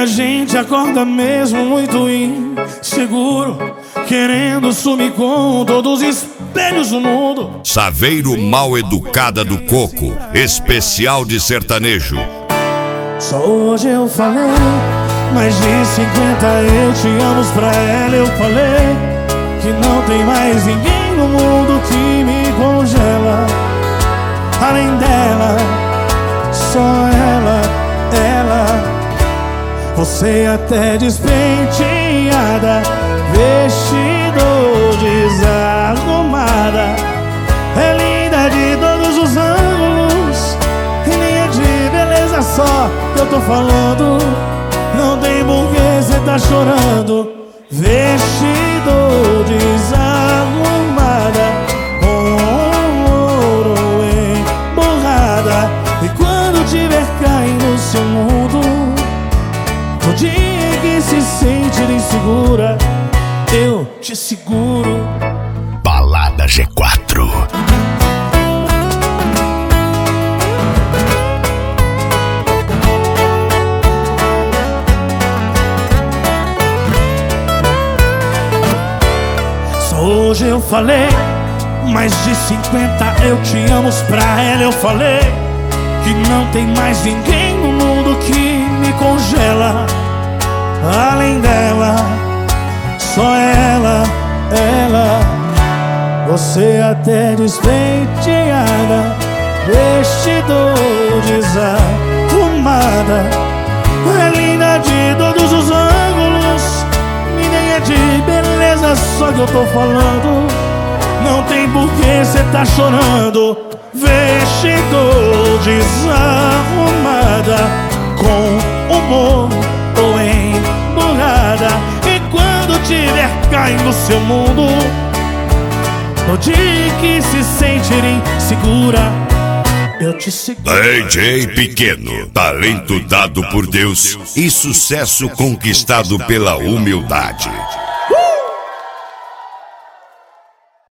a gente acorda mesmo muito inseguro, querendo sumir com todos os espelhos do mundo. Saveiro Mal Educada do Coco, especial de sertanejo. Só hoje eu falei, mais de 50 eu te amo pra ela. Eu falei que não tem mais ninguém no mundo que me congela. Além dela, só ela. Você até despenteada, vestido desarrumada, é linda de todos os ângulos, e nem é de beleza só que eu tô falando. Não tem porquê cê tá chorando. Vestido desarrumada, com ouro emborrada, e quando tiver caindo no seu mundo, no dia em que se sentir insegura, eu te seguro. Balada G4. Só hoje eu falei, mais de 50 eu te amo pra ela. Eu falei que não tem mais ninguém no mundo que me congela. Além dela, só ela. Você até despenteada, vestido desarrumada, é linda de todos os ângulos, e nem é de beleza só que eu tô falando. Não tem porquê cê tá chorando. Vestido desarrumada, com humor ou emburrada, e quando tiver caindo no seu mundo, no dia que se sentir insegura, eu te seguro. DJ Pequeno, talento dado por Deus e sucesso conquistado pela humildade.